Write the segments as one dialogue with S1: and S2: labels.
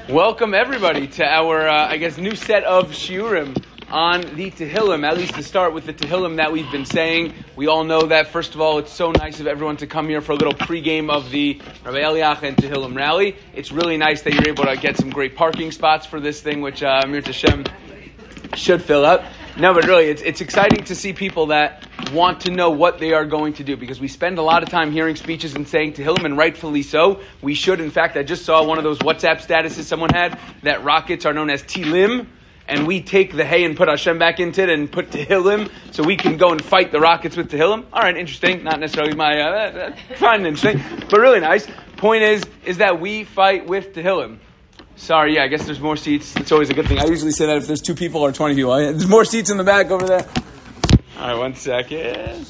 S1: Welcome everybody to our, new set of shiurim on the Tehillim, at least to start with the Tehillim that we've been saying. We all know that, first of all, it's so nice of everyone to come here for a little pregame of the Rabbi Eliach and Tehillim rally. It's really nice that you're able to get some great parking spots for this thing, which Amir Tashem should fill up. No, but really, it's exciting to see people that want to know what they are going to do, because we spend a lot of time hearing speeches and saying Tehillim, and rightfully so. We should. In fact, I just saw one of those WhatsApp statuses someone had that rockets are known as Tilim, and we take the hay and put Hashem back into it and put Tehillim, so we can go and fight the rockets with Tehillim. All right, interesting. Not necessarily my fine and interesting, but really nice. Point is that we fight with Tehillim. Sorry, I guess there's more seats. It's always a good thing. I usually say that if there's 2 people or 20 people. There's more seats in the back over there. All right, 1 second.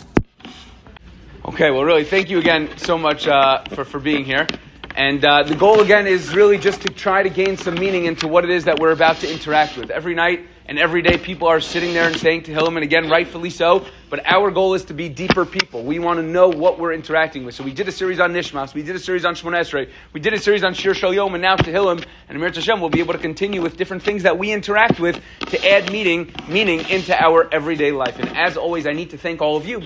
S1: Okay, well, really, thank you again so much for being here. And the goal, again, is really just to try to gain some meaning into what it is that we're about to interact with. Every night and every day, people are sitting there and saying Tehillim, and again, rightfully so. But our goal is to be deeper people. We want to know what we're interacting with. So we did a series on Nishmas. We did a series on Shemona Esrei. We did a series on Shir Shal Yom, and now Tehillim. And Amir Tashem will be able to continue with different things that we interact with to add meaning into our everyday life. And as always, I need to thank all of you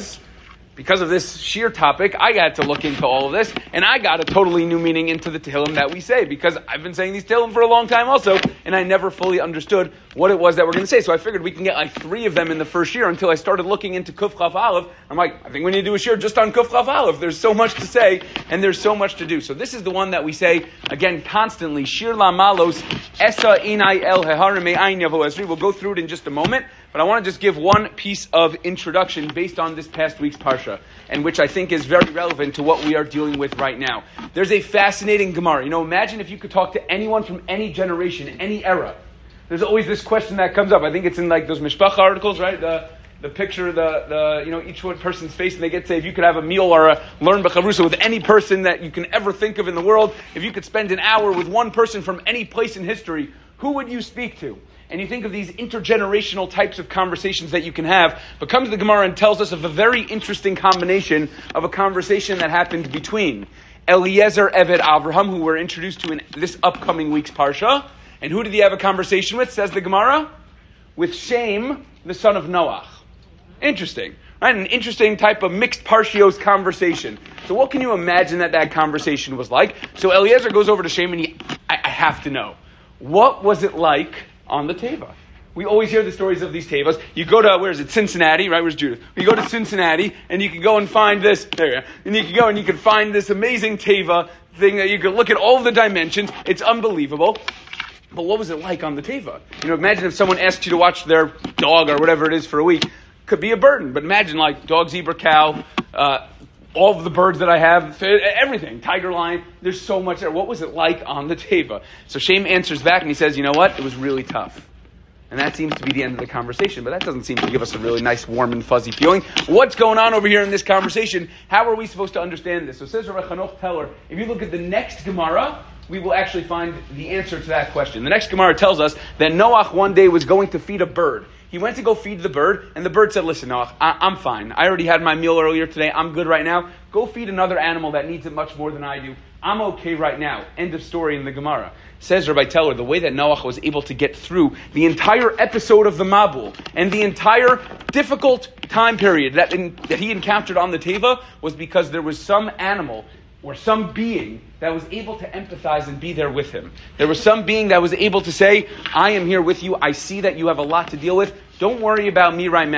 S1: because of this sheer topic, I got to look into all of this, and I got a totally new meaning into the Tehillim that we say, because I've been saying these Tehillim for a long time also, and I never fully understood what it was that we're going to say. So I figured we can get like 3 of them in the first year until I started looking into Kuf Chaf Aleph. I'm like, I think we need to do a shir just on Kuf Chaf Aleph. There's so much to say, and there's so much to do. So this is the one that we say, again, constantly, Shir La Malos, Esa Inai El Heharim Ein Yavo Esri. We'll go through it in just a moment. But I want to just give one piece of introduction based on this past week's Parsha, and which I think is very relevant to what we are dealing with right now. There's a fascinating Gemara. Imagine if you could talk to anyone from any generation, any era. There's always this question that comes up. I think it's in like those Mishpacha articles, right? The picture, each one person's face, and they get to say, if you could have a meal or a learn B'chavrusa with any person that you can ever think of in the world, if you could spend an hour with one person from any place in history, who would you speak to? And you think of these intergenerational types of conversations that you can have, but comes the Gemara and tells us of a very interesting combination of a conversation that happened between Eliezer Eved Avraham, who we're introduced to in this upcoming week's Parsha, and who did he have a conversation with, says the Gemara? With Shem, the son of Noach. Interesting, right? An interesting type of mixed Parshios conversation. So what can you imagine that conversation was like? So Eliezer goes over to Shem, and I have to know, what was it like on the Teva? We always hear the stories of these Tevas. You go to, Cincinnati, right? Where's Judith? You go to Cincinnati, and you can go and find this, there you go. And you can go and you can find this amazing Teva thing that you can look at all the dimensions. It's unbelievable. But what was it like on the Teva? Imagine if someone asked you to watch their dog or whatever it is for a week. Could be a burden, but imagine like dog, zebra, cow, all of the birds that I have, everything, tiger, lion, there's so much there. What was it like on the Teva? So Shem answers back and he says, you know what? It was really tough. And that seems to be the end of the conversation, but that doesn't seem to give us a really nice, warm and fuzzy feeling. What's going on over here in this conversation? How are we supposed to understand this? So says Rabbi Chanoch Teller, if you look at the next Gemara, we will actually find the answer to that question. The next Gemara tells us that Noach one day was going to feed a bird. He went to go feed the bird, and the bird said, listen, Noach, I'm fine. I already had my meal earlier today. I'm good right now. Go feed another animal that needs it much more than I do. I'm okay right now. End of story in the Gemara. Says Rabbi Teller, the way that Noach was able to get through the entire episode of the Mabul and the entire difficult time period that he encountered on the Teva was because there was some animal or some being that was able to empathize and be there with him. There was some being that was able to say, I am here with you. I see that you have a lot to deal with. Don't worry about me right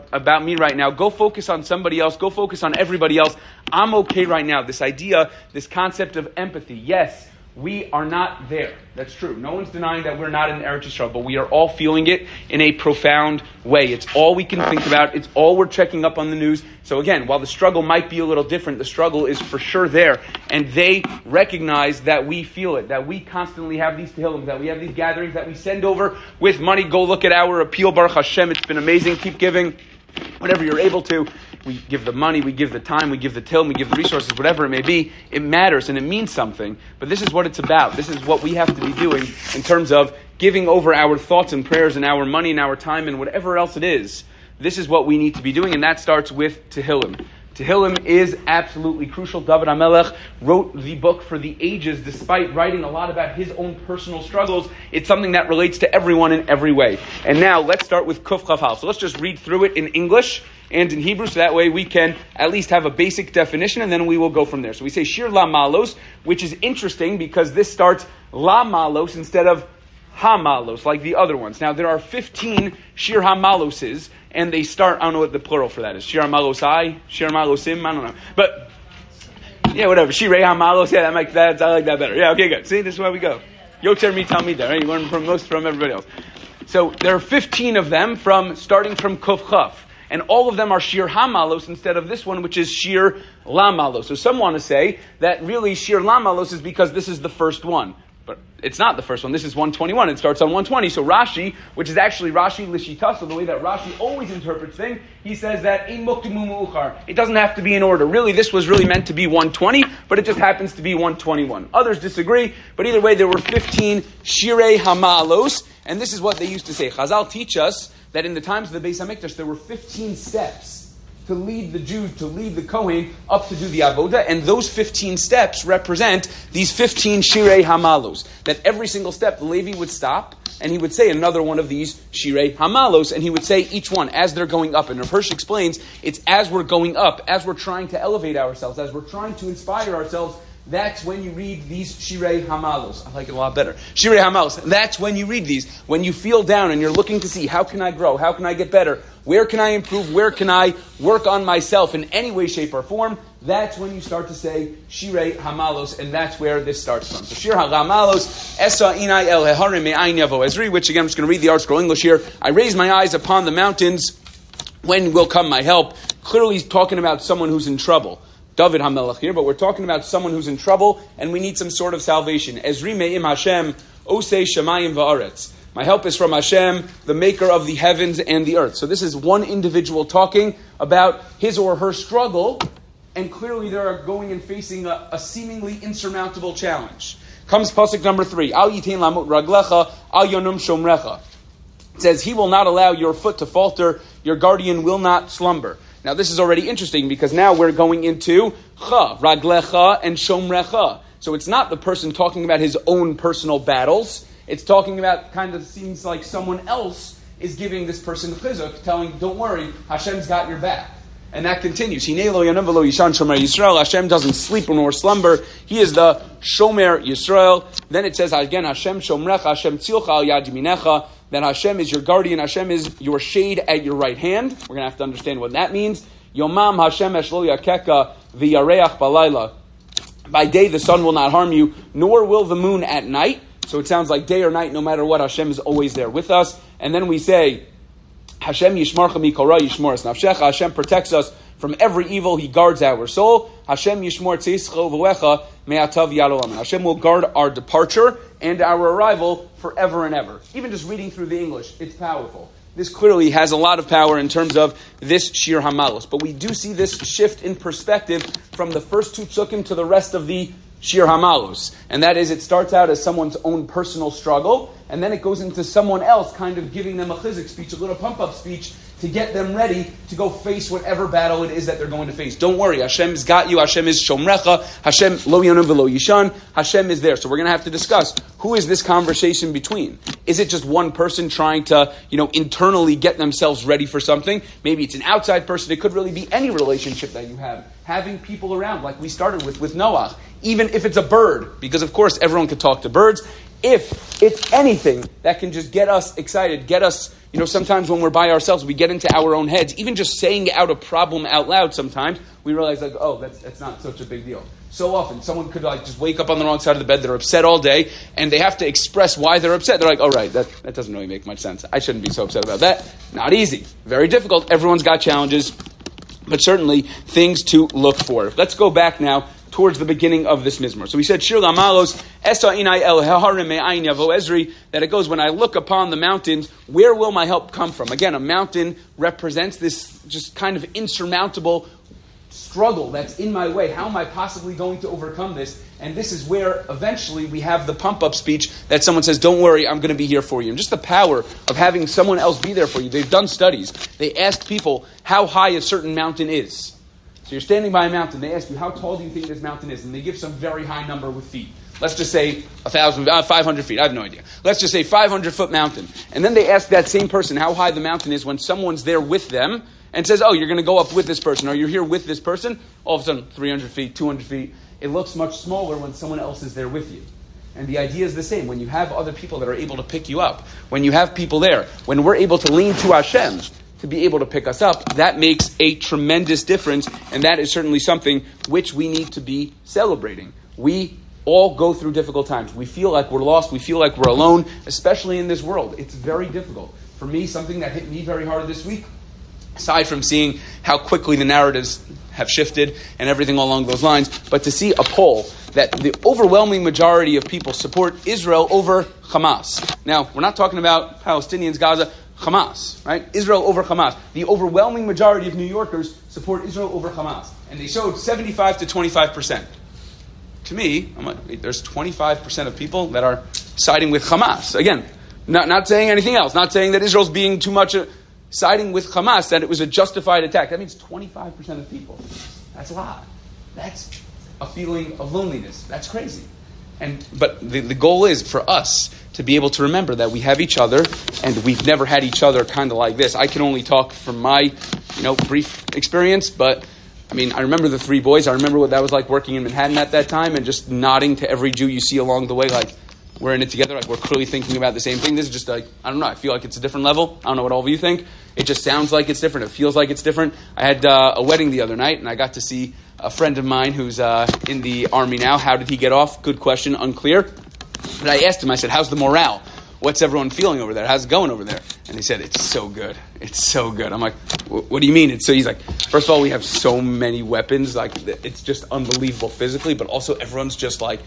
S1: now. Go focus on somebody else. Go focus on everybody else. I'm okay right now. This idea, this concept of empathy. Yes, we are not there. That's true. No one's denying that we're not in Eretz Yisrael, but we are all feeling it in a profound way. It's all we can think about. It's all we're checking up on the news. So again, while the struggle might be a little different, the struggle is for sure there. And they recognize that we feel it, that we constantly have these Tehillim, that we have these gatherings, that we send over with money. Go look at our appeal, Baruch Hashem. It's been amazing. Keep giving whatever you're able to. We give the money, we give the time, we give the Tehillim, we give the resources, whatever it may be. It matters and it means something. But this is what it's about. This is what we have to be doing in terms of giving over our thoughts and prayers and our money and our time and whatever else it is. This is what we need to be doing, and that starts with Tehillim. Tehillim is absolutely crucial. David HaMelech wrote the book for the ages, despite writing a lot about his own personal struggles. It's something that relates to everyone in every way. And now, let's start with Kuf Chaf Hal. So let's just read through it in English and in Hebrew, so that way we can at least have a basic definition, and then we will go from there. So we say Shir La Malos, which is interesting because this starts La Malos instead of Ha-Malos, like the other ones. Now, there are 15 Shir Ha-Maloses, and they start, I don't know what the plural for that is. Shir Ha-Malosai? Shir Ha-Malosim? I don't know. But, yeah, whatever. Shirei Ha-Malos, yeah, I like that better. Yeah, okay, good. See, this is where we go. Yoter mi talmida, right? You learn from everybody else. So, there are 15 of them starting from Kuf Chaf. And all of them are Shir Ha-Malos instead of this one, which is Shir La Malos. So some want to say that really Shir La Malos is because this is the first one. But it's not the first one. This is 121. It starts on 120. So Rashi, which is actually Rashi Lishita, so the way that Rashi always interprets things, he says that it doesn't have to be in order. Really, this was really meant to be 120, but it just happens to be 121. Others disagree, but either way, there were 15 Shirei Hamalos, and this is what they used to say. Chazal teach us that in the times of the Beis HaMikdash, there were 15 steps to lead the Jews, to lead the Kohen up to do the Avodah, and those 15 steps represent these 15 Shirei Hamalos. That every single step, the Levi would stop, and he would say another one of these Shirei Hamalos, and he would say each one as they're going up. And Rav Hirsch explains, it's as we're going up, as we're trying to elevate ourselves, as we're trying to inspire ourselves, that's when you read these Shirei Hamalos. I like it a lot better. Shirei Hamalos. That's when you read these. When you feel down and you're looking to see, how can I grow? How can I get better? Where can I improve? Where can I work on myself in any way, shape, or form? That's when you start to say Shirei Hamalos, and that's where this starts from. So Shir Hamalos, Esa Inai El Heharim Me'ayin Yavo Ezri, which again, I'm just going to read the ArtScroll English here. I raise my eyes upon the mountains. When will come my help? Clearly he's talking about someone who's in trouble. David HaMelech here, but we're talking about someone who's in trouble, and we need some sort of salvation. Ezri Me'im Hashem, Osei Shemayim Va'aretz. My help is from Hashem, the maker of the heavens and the earth. So this is one individual talking about his or her struggle, and clearly they are going and facing a seemingly insurmountable challenge. Comes pasuk number 3. Al yitain lamut raglecha, al yonum shomrecha. It says, he will not allow your foot to falter, your guardian will not slumber. Now this is already interesting because now we're going into cha, raglecha, and shomrecha. So it's not the person talking about his own personal battles. It's talking about, kind of seems like someone else is giving this person chizuk, telling, don't worry, Hashem's got your back. And that continues. Hashem doesn't sleep nor slumber. He is the Shomer Yisrael. Then it says again, Hashem Shomrecha, Hashem Tzilcha al yad yaminecha. That Hashem is your guardian, Hashem is your shade at your right hand. We're going to have to understand what that means. Yomam Hashem eshlo yakeka v'yareach balayla. By day the sun will not harm you, nor will the moon at night. So it sounds like day or night, no matter what, Hashem is always there with us. And then we say, Hashem yishmarcha mikol yishmor es nafshecha. Hashem protects us from every evil. He guards our soul. Hashem yishmor tzischo v'wecha me'atav yad olam. Hashem will guard our departure and our arrival forever and ever. Even just reading through the English, it's powerful. This clearly has a lot of power in terms of this Shir Hamalos. But we do see this shift in perspective from the first two psukim to the rest of the Shir Hamalos. And that is, it starts out as someone's own personal struggle, and then it goes into someone else kind of giving them a chizik speech, a little pump-up speech, to get them ready to go face whatever battle it is that they're going to face. Don't worry, Hashem's got you, Hashem is Shomrecha, Hashem lo yonum v'lo yishan, Hashem is there. So we're going to have to discuss, who is this conversation between? Is it just one person trying to, internally get themselves ready for something? Maybe it's an outside person. It could really be any relationship that you have. Having people around, like we started with Noah. Even if it's a bird, because of course everyone could talk to birds. If it's anything that can just get us excited, get us, sometimes when we're by ourselves, we get into our own heads. Even just saying out a problem out loud sometimes, we realize that's not such a big deal. So often, someone could just wake up on the wrong side of the bed, they're upset all day, and they have to express why they're upset. They're like, oh right, that doesn't really make much sense. I shouldn't be so upset about that. Not easy. Very difficult. Everyone's got challenges, but certainly things to look for. Let's go back now towards the beginning of this mizmor. So we said, Shir Lamalos, Esa Inai El Heharim Me'ayin Yavo Ezri, that it goes, when I look upon the mountains, where will my help come from? Again, a mountain represents this just kind of insurmountable struggle that's in my way. How am I possibly going to overcome this? And this is where eventually we have the pump-up speech that someone says, don't worry, I'm going to be here for you. And just the power of having someone else be there for you. They've done studies. They asked people how high a certain mountain is. So you're standing by a mountain. They ask you, how tall do you think this mountain is? And they give some very high number with feet. Let's just say 500 feet. I have no idea. Let's just say 500-foot mountain. And then they ask that same person how high the mountain is when someone's there with them and says, oh, you're going to go up with this person, or you're here with this person. All of a sudden, 300 feet, 200 feet. It looks much smaller when someone else is there with you. And the idea is the same. When you have other people that are able to pick you up, when you have people there, when we're able to lean to Hashem to be able to pick us up, that makes a tremendous difference, and that is certainly something which we need to be celebrating. We all go through difficult times. We feel like we're lost. We feel like we're alone, especially in this world. It's very difficult. For me, something that hit me very hard this week, aside from seeing how quickly the narratives have shifted and everything along those lines, but to see a poll that the overwhelming majority of people support Israel over Hamas. Now, we're not talking about Palestinians, Gaza, Hamas, right? Israel over Hamas. The overwhelming majority of New Yorkers support Israel over Hamas. And they showed 75 to 25%. To me, I'm like, wait, there's 25% of people that are siding with Hamas. Again, not saying anything else, not saying that Israel's being too much siding with Hamas, that it was a justified attack. That means 25% of people. That's a lot. That's a feeling of loneliness. That's crazy. But the goal is for us to be able to remember that we have each other, and we've never had each other kind of like this. I can only talk from my, brief experience, but I remember the three boys. I remember what that was like working in Manhattan at that time, and just nodding to every Jew you see along the way, like we're in it together, like we're clearly thinking about the same thing. This is just like, I don't know, I feel like it's a different level. I don't know what all of you think. It just sounds like it's different. It feels like it's different. I had a wedding the other night, and I got to see a friend of mine who's in the army now. How did he get off? Good question, unclear. But I asked him, I said, how's the morale? What's everyone feeling over there? How's it going over there? And he said, it's so good. It's so good. I'm like, what do you mean? He's like, first of all, we have so many weapons. Like, it's just unbelievable physically, but also everyone's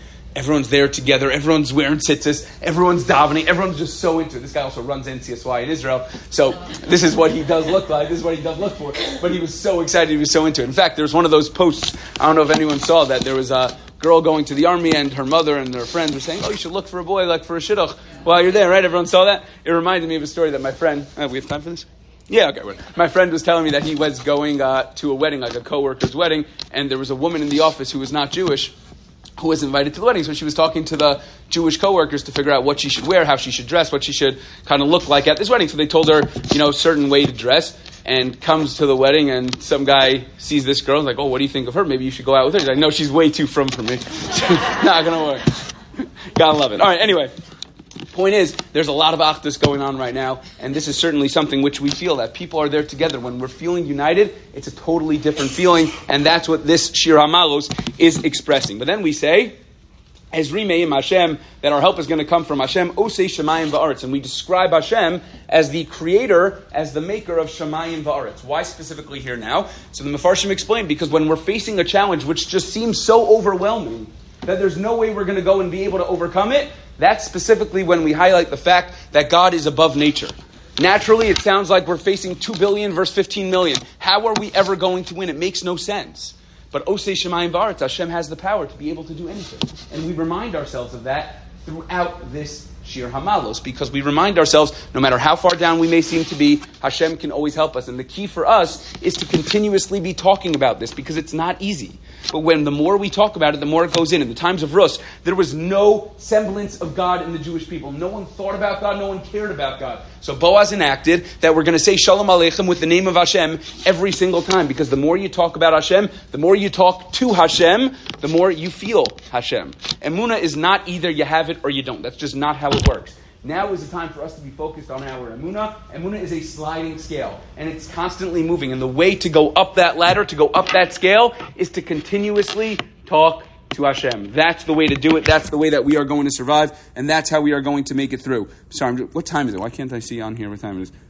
S1: there together. Everyone's wearing tzitzis. Everyone's davening. Everyone's just so into it. This guy also runs NCSY in Israel. So this is what he does look like. This is what he does look for. But he was so excited. He was so into it. In fact, there was one of those posts. I don't know if anyone saw that. There was a girl going to the army, and her mother and her friends were saying, oh, you should look for a boy, like for a shidduch while you're there, right? Everyone saw that? It reminded me of a story that my friend... we have time for this? Yeah, okay. My friend was telling me that he was going to a wedding, like a coworker's wedding, and there was a woman in the office who was not Jewish who was invited to the wedding. So she was talking to the Jewish coworkers to figure out what she should wear, how she should dress, what she should kind of look like at this wedding. So they told her, a certain way to dress, and comes to the wedding, and some guy sees this girl and is like, oh, what do you think of her? Maybe you should go out with her. He's like, no, she's way too frum for me. Not going to work. Gotta love it. All right, anyway. Point is, there's a lot of achdus going on right now, and this is certainly something which we feel that people are there together. When we're feeling united, it's a totally different feeling, and that's what this Shir HaMalos is expressing. But then we say, Ezri Me'im Hashem, that our help is going to come from Hashem, Osei Shemayim Va'aretz, and we describe Hashem as the creator, as the maker of Shemayim Va'aretz. Why specifically here now? So the Mefarshim explained, because when we're facing a challenge which just seems so overwhelming that there's no way we're going to go and be able to overcome it, that's specifically when we highlight the fact that God is above nature. Naturally, it sounds like we're facing 2 billion versus 15 million. How are we ever going to win? It makes no sense. But Osei Shemayim Va'aretz, Hashem has the power to be able to do anything. And we remind ourselves of that throughout this Shir HaMalos, because we remind ourselves, no matter how far down we may seem to be, Hashem can always help us. And the key for us is to continuously be talking about this, because it's not easy. But when the more we talk about it, the more it goes in. In the times of Rus, there was no semblance of God in the Jewish people. No one thought about God. No one cared about God. So Boaz enacted that we're going to say Shalom Aleichem with the name of Hashem every single time. Because the more you talk about Hashem, the more you talk to Hashem, the more you feel Hashem. Emunah is not either you have it or you don't. That's just not how it works. Now is the time for us to be focused on our emunah. Emunah is a sliding scale, and it's constantly moving. And the way to go up that ladder, to go up that scale, is to continuously talk to Hashem. That's the way to do it. That's the way that we are going to survive, and that's how we are going to make it through. Sorry, what time is it? Why can't I see on here what time it is?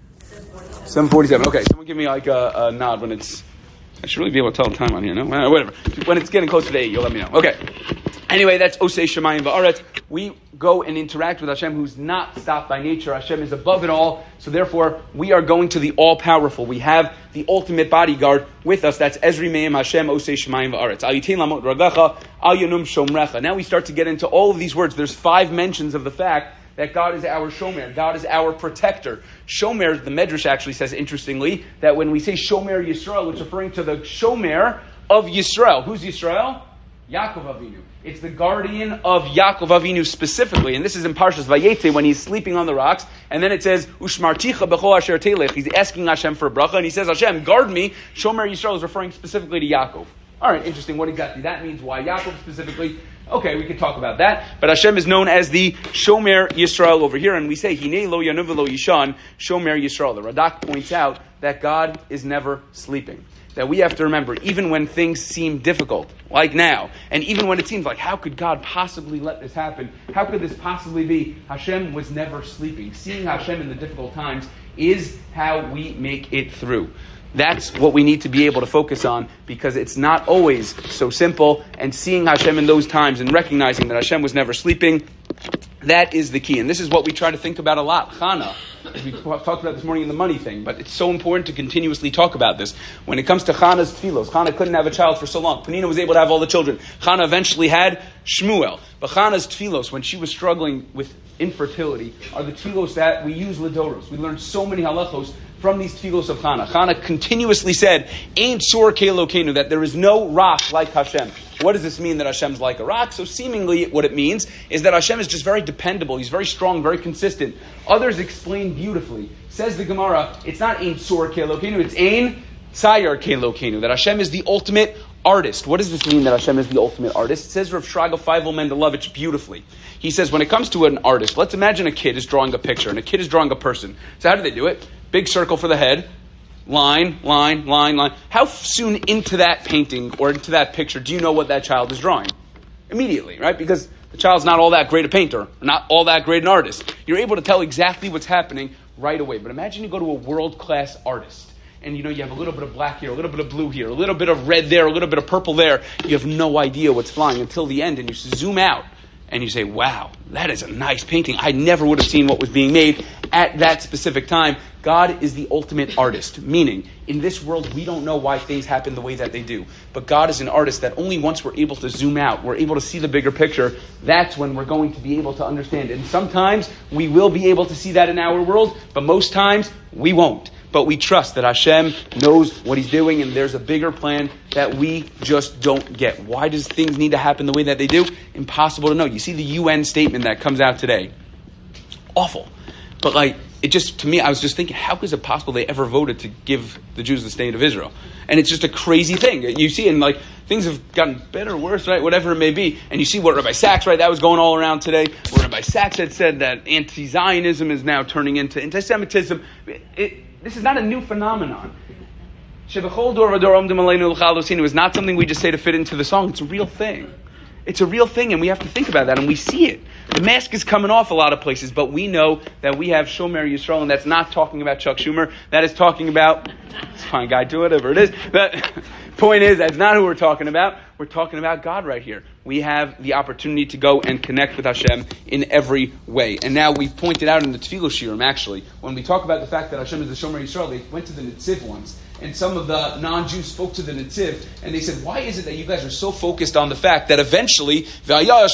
S1: 7:47. Okay, someone give me like a nod when it's... I should really be able to tell the time on here, no? Whatever. When it's getting close to 8, you'll let me know. Okay. Anyway, that's Osei Shemayim Va'aretz. We go and interact with Hashem, who's not stopped by nature. Hashem is above it all. So therefore, we are going to the all-powerful. We have the ultimate bodyguard with us. That's Ezri Me'im Hashem, Osei Shemayim Va'aretz. Al yitin lamot ragacha, al yanum shomrecha. Now we start to get into all of these words. There's 5 mentions of the fact that God is our shomer. God is our protector. Shomer, the Medrash actually says, interestingly, that when we say shomer Yisrael, it's referring to the shomer of Yisrael. Who's Yisrael? Yaakov Avinu. It's the guardian of Yaakov Avinu specifically. And this is in Parshas Vayetze when he's sleeping on the rocks. And then it says, Ushmarticha b'chol asher telech. He's asking Hashem for a bracha. And he says, Hashem, guard me. Shomer Yisrael is referring specifically to Yaakov. All right, interesting. What exactly that means. Why Yaakov specifically? Okay, we can talk about that. But Hashem is known as the Shomer Yisrael over here. And we say, Hinei lo yanuv lo yishan, Shomer Yisrael. The Radak points out that God is never sleeping. That we have to remember, even when things seem difficult, like now, and even when it seems like, how could God possibly let this happen? How could this possibly be? Hashem was never sleeping. Seeing Hashem in the difficult times is how we make it through. That's what we need to be able to focus on, because it's not always so simple, and seeing Hashem in those times and recognizing that Hashem was never sleeping, that is the key. And this is what we try to think about a lot. Chana, as we talked about this morning in the money thing, but it's so important to continuously talk about this. When it comes to Chana's tefillos, Chana couldn't have a child for so long. Penina was able to have all the children. Chana eventually had Shmuel. But Chana's tefillos, when she was struggling with infertility, are the tefillos that we use Lidoros. We learned so many halachos from these tefillos of Chana. Chana continuously said, Ein tzur ke'Elokeinu, that there is no rock like Hashem. What does this mean, that Hashem's like a rock? So seemingly what it means is that Hashem is just very dependable. He's very strong, very consistent. Others explain beautifully. Says the Gemara, it's not Ein tzur ke'Elokeinu, it's Ein tzayar ke'Elokeinu, that Hashem is the ultimate artist. What does this mean, that Hashem is the ultimate artist? It says Rav Shraga Feivel Mendelovich beautifully. He says, when it comes to an artist, let's imagine a kid is drawing a picture, and a kid is drawing a person. So how do they do it? Big circle for the head, line, line, line, line. How soon into that painting or into that picture do you know what that child is drawing? Immediately, right? Because the child's not all that great a painter, or not all that great an artist. You're able to tell exactly what's happening right away. But imagine you go to a world-class artist, and you have a little bit of black here, a little bit of blue here, a little bit of red there, a little bit of purple there. You have no idea what's flying until the end, and you zoom out, and you say, wow, that is a nice painting. I never would have seen what was being made at that specific time. God is the ultimate artist, meaning in this world we don't know why things happen the way that they do. But God is an artist that only once we're able to zoom out, we're able to see the bigger picture, that's when we're going to be able to understand. And sometimes we will be able to see that in our world, but most times we won't. But we trust that Hashem knows what He's doing, and there's a bigger plan that we just don't get. Why does things need to happen the way that they do? Impossible to know. You see the UN statement that comes out today. Awful. But it just, to me, I was just thinking, how is it possible they ever voted to give the Jews the state of Israel? And it's just a crazy thing. You see, and things have gotten better, worse, right? Whatever it may be. And you see what Rabbi Sachs, right? That was going all around today. Where Rabbi Sachs had said that anti-Zionism is now turning into anti-Semitism. This is not a new phenomenon. Shebechol dor v'dor omdim aleinu l'chal osinu is not something we just say to fit into the song. It's a real thing. It's a real thing, and we have to think about that, and we see it. The mask is coming off a lot of places, but we know that we have Shomer Yisrael, and that's not talking about Chuck Schumer. That is talking about, fine guy, do whatever it is. But point is, that's not who we're talking about. We're talking about God right here. We have the opportunity to go and connect with Hashem in every way. And now we pointed out in the Tefillah Shiurim, actually, when we talk about the fact that Hashem is the Shomer Yisrael, they went to the Netziv once, and some of the non-Jews spoke to the Netziv, and they said, why is it that you guys are so focused on the fact that eventually, that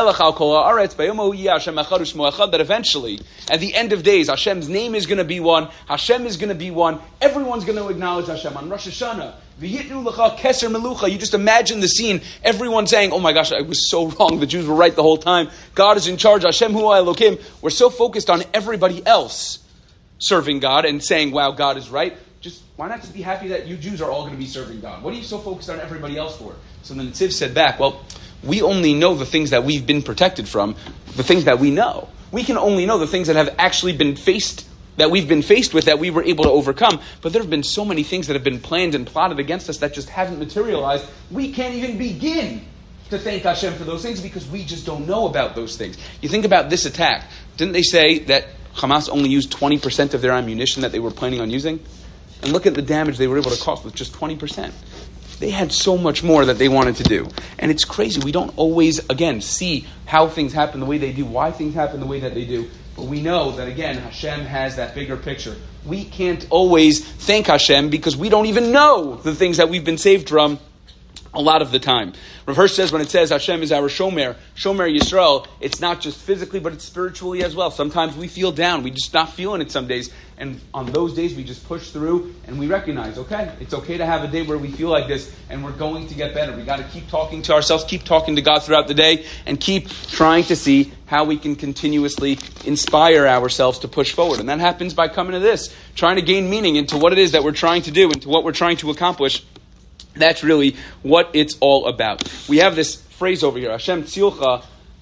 S1: eventually, at the end of days, Hashem's name is going to be one, Hashem is going to be one, everyone's going to acknowledge Hashem on Rosh Hashanah. You just imagine the scene, everyone saying, oh my gosh, I was so wrong, the Jews were right the whole time, God is in charge, Hashem hu Elokim. We're so focused on everybody else serving God and saying, wow, God is right. Why not just be happy that you Jews are all going to be serving God? What are you so focused on everybody else for? So the Netziv said back, well, we only know the things that we've been protected from, the things that we know. We can only know the things that have actually been faced, that we've been faced with, that we were able to overcome. But there have been so many things that have been planned and plotted against us that just haven't materialized. We can't even begin to thank Hashem for those things because we just don't know about those things. You think about this attack. Didn't they say that Hamas only used 20% of their ammunition that they were planning on using? And look at the damage they were able to cause with just 20%. They had so much more that they wanted to do. And it's crazy. We don't always, again, see how things happen the way they do, why things happen the way that they do. But we know that, again, Hashem has that bigger picture. We can't always thank Hashem because we don't even know the things that we've been saved from a lot of the time. Rav Hirsch says when it says Hashem is our Shomer Yisrael, it's not just physically, but it's spiritually as well. Sometimes we feel down. We just not feeling it some days. And on those days, we just push through and we recognize, okay, it's okay to have a day where we feel like this and we're going to get better. We got to keep talking to ourselves, keep talking to God throughout the day, and keep trying to see how we can continuously inspire ourselves to push forward. And that happens by coming to this, trying to gain meaning into what it is that we're trying to do, into what we're trying to accomplish. That's really what it's all about. We have this phrase over here, Hashem tzilcha,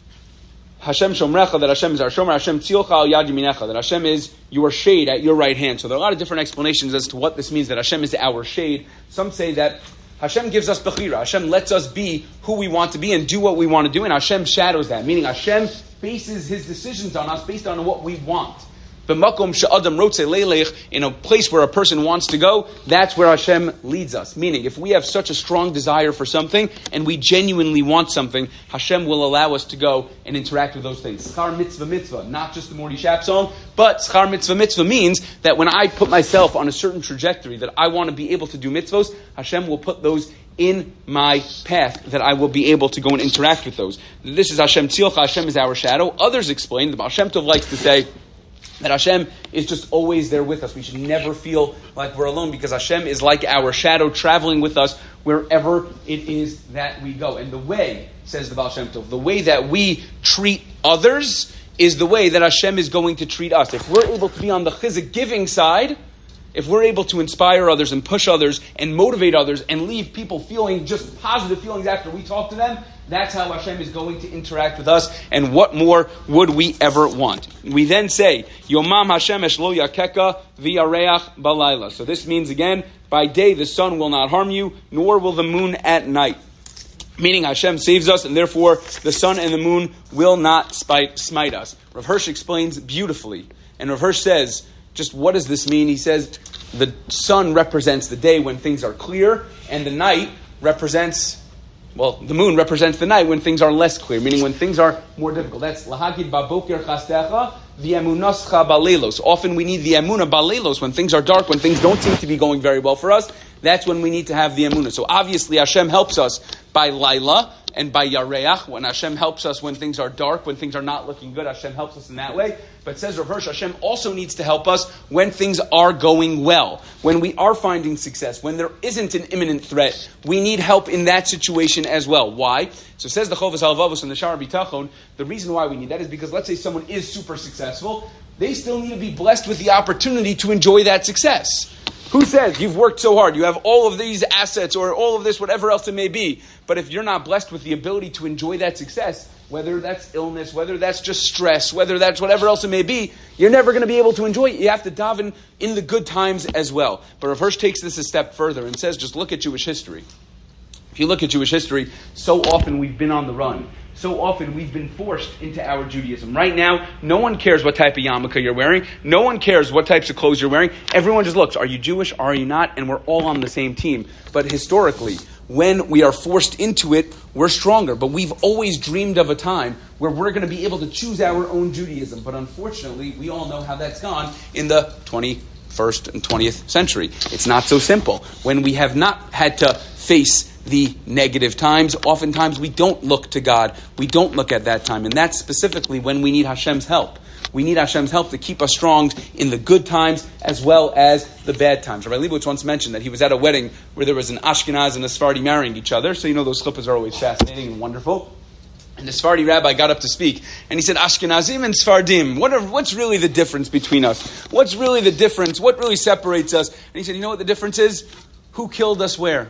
S1: Hashem shomrecha, that Hashem is our shomer, Hashem tzilcha al yad yaminecha, that Hashem is your shade at your right hand. So there are a lot of different explanations as to what this means, that Hashem is our shade. Some say that Hashem gives us bechira. Hashem lets us be who we want to be and do what we want to do, and Hashem shadows that, meaning Hashem bases His decisions on us based on what we want. B'makom she'adam rotze leilech, in a place where a person wants to go, that's where Hashem leads us. Meaning, if we have such a strong desire for something and we genuinely want something, Hashem will allow us to go and interact with those things. Schar mitzvah mitzvah, not just the Morty Shap song, but schar mitzvah mitzvah means that when I put myself on a certain trajectory that I want to be able to do mitzvos, Hashem will put those in my path, that I will be able to go and interact with those. This is Hashem tzilcha, Hashem is our shadow. Others explain, the Baal Shem Tov likes to say, that Hashem is just always there with us. We should never feel like we're alone, because Hashem is like our shadow traveling with us wherever it is that we go. And the way, says the Baal Shem Tov, the way that we treat others is the way that Hashem is going to treat us. If we're able to be on the chizuk giving side, if we're able to inspire others and push others and motivate others and leave people feeling just positive feelings after we talk to them, that's how Hashem is going to interact with us. And what more would we ever want? We then say, Yomam Hashem eshlo yakeka v'yareach balayla. So this means, again, by day the sun will not harm you, nor will the moon at night. Meaning Hashem saves us, and therefore the sun and the moon will not smite us. Rav Hirsch explains beautifully. And Rav Hirsch says, just what does this mean? He says the sun represents the day when things are clear, and the night represents, the moon represents the night when things are less clear, meaning when things are more difficult. That's lahagid baboker chastecha v'emunascha balelos. Often we need the emunah balelos when things are dark, when things don't seem to be going very well for us. That's when we need to have the emunah. So obviously Hashem helps us by laila and by yareach. When Hashem helps us when things are dark, when things are not looking good, Hashem helps us in that way. But says Rav Hirsch, Hashem also needs to help us when things are going well, when we are finding success, when there isn't an imminent threat. We need help in that situation as well. Why? So says the Chovas HaLevavos and the Sha'ar Bitachon, the reason why we need that is because let's say someone is super successful, they still need to be blessed with the opportunity to enjoy that success. Who says you've worked so hard, you have all of these assets or all of this, whatever else it may be, but if you're not blessed with the ability to enjoy that success, whether that's illness, whether that's just stress, whether that's whatever else it may be, you're never going to be able to enjoy it. You have to daven in the good times as well. But Rav Hirsch takes this a step further and says, just look at Jewish history. If you look at Jewish history, so often we've been on the run. So often we've been forced into our Judaism. Right now, no one cares what type of yarmulke you're wearing. No one cares what types of clothes you're wearing. Everyone just looks, are you Jewish, are you not? And we're all on the same team. But historically, when we are forced into it, we're stronger. But we've always dreamed of a time where we're going to be able to choose our own Judaism. But unfortunately, we all know how that's gone in the 21st and 20th century. It's not so simple. When we have not had to face the negative times, oftentimes we don't look to God. We don't look at that time. And that's specifically when we need Hashem's help. We need Hashem's help to keep us strong in the good times as well as the bad times. Rabbi Leibowitz once mentioned that he was at a wedding where there was an Ashkenaz and a Sephardi marrying each other. So those chuppahs are always fascinating and wonderful. And the Sephardi rabbi got up to speak, and he said, Ashkenazim and Sephardim, what's really the difference between us? What's really the difference? What really separates us? And he said, you know what the difference is? Who killed us where?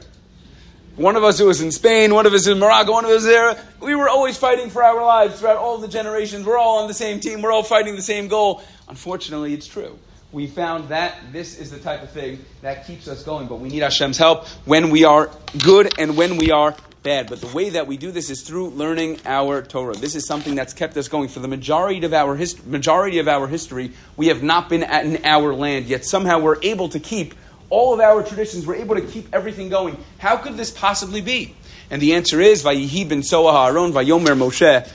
S1: One of us who was in Spain, one of us in Morocco, one of us there. We were always fighting for our lives throughout all the generations. We're all on the same team. We're all fighting the same goal. Unfortunately, it's true. We found that this is the type of thing that keeps us going. But we need Hashem's help when we are good and when we are bad. But the way that we do this is through learning our Torah. This is something that's kept us going. For the majority of our history, we have not been in our land, yet somehow we're able to keep all of our traditions, we're able to keep everything going. How could this possibly be? And the answer is, Vayihi ben Soah Ha'aron, Vayomer Moshe.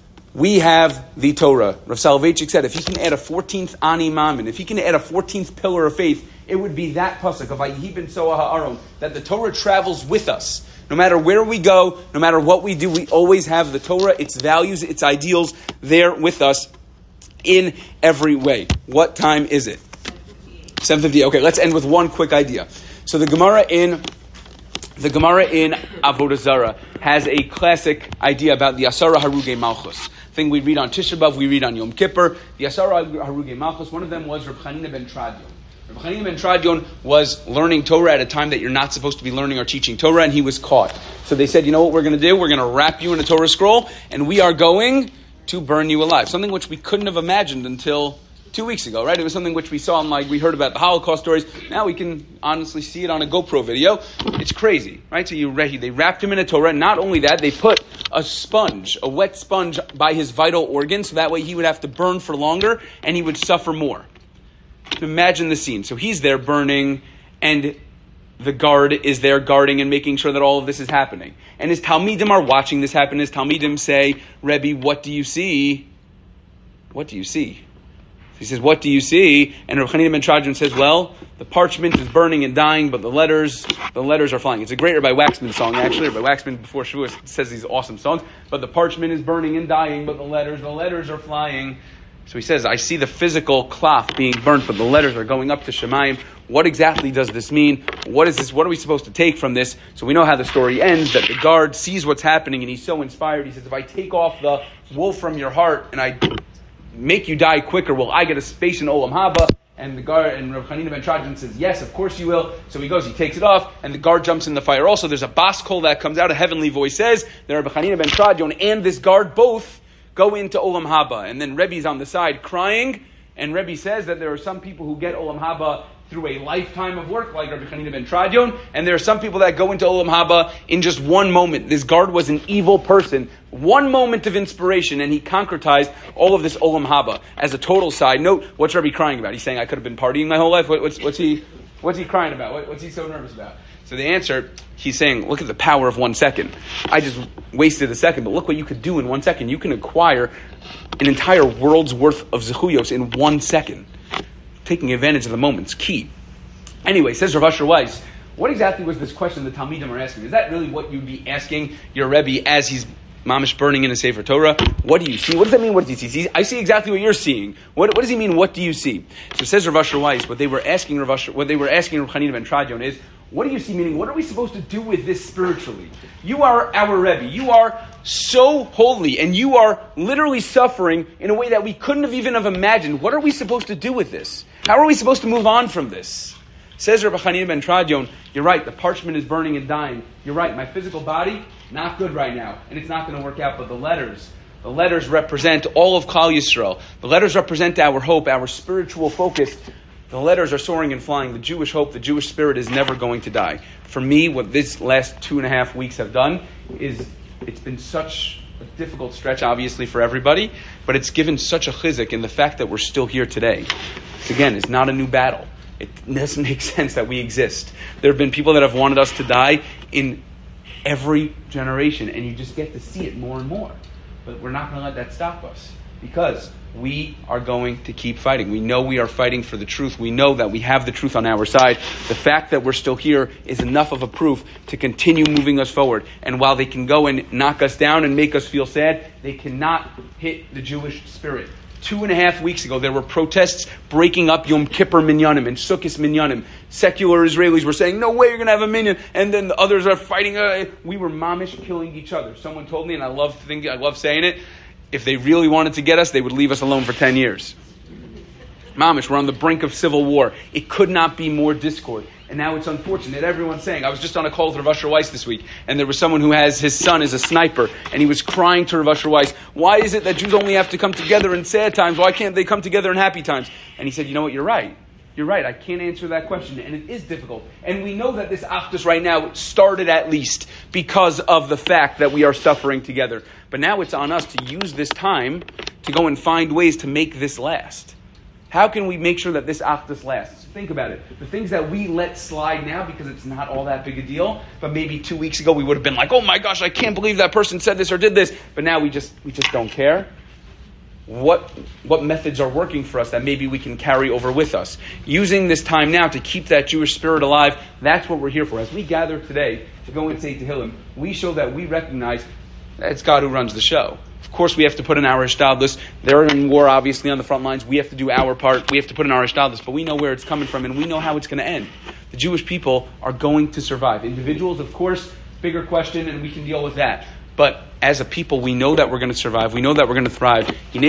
S1: We have the Torah. Rav Soloveitchik said, if he can add a 14th Ani Mamin, if he can add a 14th pillar of faith, it would be that pasuk of Vayihi ben Soah Ha'aron, that the Torah travels with us. No matter where we go, no matter what we do, we always have the Torah, its values, its ideals there with us in every way. What time is it? 7:50. Okay, let's end with one quick idea. So the Gemara in Avodah Zarah has a classic idea about the Asara Harugei Malchus. Thing we read on Tisha B'Av, we read on Yom Kippur. The Asara Harugei Malchus, one of them was Reb Chanina ben Tradion. Reb Chanina ben Tradion was learning Torah at a time that you're not supposed to be learning or teaching Torah, and he was caught. So they said, you know what we're going to do? We're going to wrap you in a Torah scroll, and we are going to burn you alive. Something which we couldn't have imagined until 2 weeks ago, right? It was something which we saw we heard about the Holocaust stories. Now we can honestly see it on a GoPro video. It's crazy, right? So they wrapped him in a Torah. Not only that, they put a wet sponge by his vital organs, so that way he would have to burn for longer and he would suffer more. Imagine the scene. So he's there burning, and the guard is there guarding and making sure that all of this is happening. And his Talmidim are watching this happen. His Talmidim say, Rebbe, what do you see? What do you see? He says, what do you see? And Reb Chanina ben Tradion says, well, the parchment is burning and dying, but the letters are flying. It's a great Rabbi Waxman song, actually. Rabbi Waxman, before Shavuos, says these awesome songs. But the parchment is burning and dying, but the letters are flying. So he says, I see the physical cloth being burnt, but the letters are going up to Shemayim. What exactly does this mean? What is this? What are we supposed to take from this? So we know how the story ends, that the guard sees what's happening, and he's so inspired. He says, if I take off the wool from your heart, and I make you die quicker, will I get a space in Olam Haba? And the guard, and Reb Chanina ben Tradion says, yes, of course you will. So he goes, he takes it off, and the guard jumps in the fire. Also, there's a bas kol that comes out, a heavenly voice says that Reb Chanina ben Tradion and this guard both go into Olam Haba. And then Rebbe's on the side crying, and Rebbe says that there are some people who get Olam Haba through a lifetime of work, like Rabbi Chanina ben Tradion, and there are some people that go into Olam Haba in just one moment. This guard was an evil person. One moment of inspiration, and he concretized all of this Olam Haba. As a total side note, what's Rebbe crying about? He's saying, I could have been partying my whole life. What's he crying about? What's he so nervous about? So the answer, he's saying, look at the power of 1 second. I just wasted a second, but look what you could do in 1 second. You can acquire an entire world's worth of zechuyos in 1 second. Taking advantage of the moment's key. Anyway, says Rav Asher Weiss, what exactly was this question the Talmidim are asking? Is that really what you'd be asking your Rebbe as he's mamish burning in a Sefer Torah? What do you see? What does that mean? What does he see? I see exactly what you're seeing. What does he mean? What do you see? So says Rav Asher Weiss, what they were asking Rav Chanina ben Tradion is, what do you see? Meaning, what are we supposed to do with this spiritually? You are our Rebbe. You are so holy, and you are literally suffering in a way that we couldn't have even imagined. What are we supposed to do with this? How are we supposed to move on from this? Says Rabbi Chanina ben Tradion, you're right, the parchment is burning and dying. You're right, my physical body, not good right now, and it's not going to work out, but the letters represent all of Klal Yisrael. The letters represent our hope, our spiritual focus. The letters are soaring and flying. The Jewish hope, the Jewish spirit is never going to die. For me, what this last 2.5 weeks have done is it's been such a difficult stretch, obviously, for everybody, but it's given such a chizuk in the fact that we're still here today. It's not a new battle. It doesn't make sense that we exist. There have been people that have wanted us to die in every generation, and you just get to see it more and more. But we're not going to let that stop us, because we are going to keep fighting. We know we are fighting for the truth. We know that we have the truth on our side. The fact that we're still here is enough of a proof to continue moving us forward. And while they can go and knock us down and make us feel sad, they cannot hit the Jewish spirit. 2.5 weeks ago, there were protests breaking up Yom Kippur minyanim and Sukkot minyanim. Secular Israelis were saying, no way you're going to have a minyan. And then the others are fighting. We were mamish killing each other. Someone told me, and I love saying it, if they really wanted to get us, they would leave us alone for 10 years. Mamish, we're on the brink of civil war. It could not be more discord. And now it's unfortunate. Everyone's saying, I was just on a call with Rav Asher Weiss this week, and there was someone who has his son as a sniper, and he was crying to Rav Asher Weiss, why is it that Jews only have to come together in sad times? Why can't they come together in happy times? And he said, you know what, you're right. You're right, I can't answer that question, and it is difficult. And we know that this Achdus right now started at least because of the fact that we are suffering together. But now it's on us to use this time to go and find ways to make this last. How can we make sure that this Achdus lasts? Think about it. The things that we let slide now because it's not all that big a deal, but maybe 2 weeks ago we would have been like, oh my gosh, I can't believe that person said this or did this. But now we just don't care. what methods are working for us that maybe we can carry over with us. Using this time now to keep that Jewish spirit alive, that's what we're here for. As we gather today to go and say Tehillim, we show that we recognize that it's God who runs the show. Of course, we have to put in our ishtadlus. They're in war, obviously, on the front lines. We have to do our part. We have to put in our ishtadlus, but we know where it's coming from, and we know how it's going to end. The Jewish people are going to survive. Individuals, of course, bigger question, and we can deal with that. But as a people, we know that we're going to survive. We know that we're going to thrive.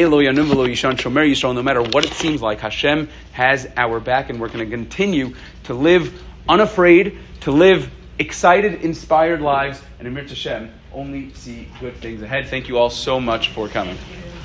S1: No matter what it seems like, Hashem has our back, and we're going to continue to live unafraid, to live excited, inspired lives, and Amir Hashem only see good things ahead. Thank you all so much for coming.